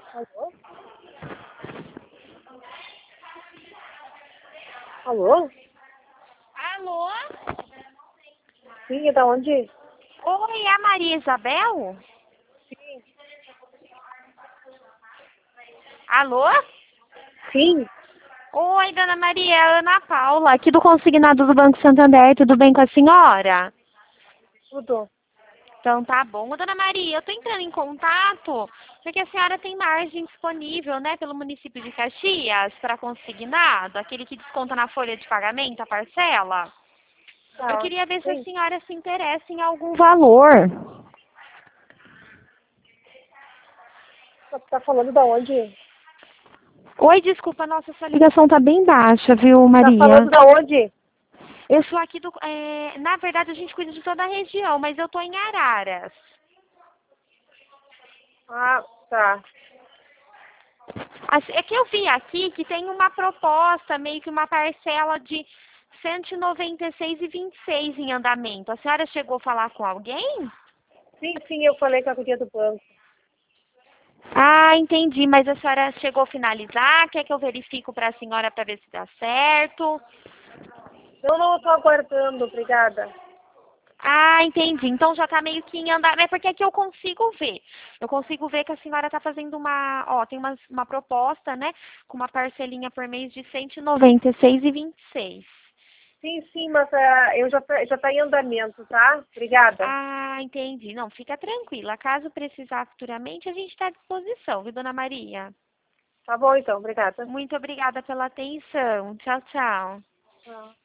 Alô? Alô? Alô? Sim, é da onde? Oi, é a Maria Isabel? Sim. Alô? Sim, Oi, dona Maria, é a Ana Paula, aqui do Consignado do Banco Santander, tudo bem com a senhora? tudo. Então tá bom. Ô, dona Maria, eu tô entrando em contato porque a senhora tem margem disponível, né, pelo município de Caxias para consignado, aquele que desconta na folha de pagamento, a parcela. Eu Tá, queria ver se a sim. senhora se interessa em algum valor. Você tá falando da onde? Oi, desculpa, nossa, sua ligação tá bem baixa, viu, Tá Maria? falando da onde? Eu sou aqui do. Na verdade, a gente cuida de toda a região, mas eu tô em Araras. Ah, tá. É que eu vi aqui que tem uma proposta, meio que uma parcela de 196,26 em andamento. A senhora chegou a falar com alguém? Sim, eu falei com a guria do banco. Ah, entendi, mas a senhora chegou a finalizar? Quer que eu verifico para a senhora para ver se dá certo? Não, eu tô aguardando, obrigada. Ah, entendi. Então já tá meio que em andamento. É porque aqui eu consigo ver. Eu consigo ver que a senhora tá fazendo tem uma proposta, né? Com uma parcelinha por mês de 196,26. Sim, mas já tá em andamento, tá? Obrigada. Ah, entendi. Não, fica tranquila. Caso precisar futuramente, a gente está à disposição, viu, dona Maria? Tá bom então, obrigada. Muito obrigada pela atenção. Tchau, tchau. Tchau.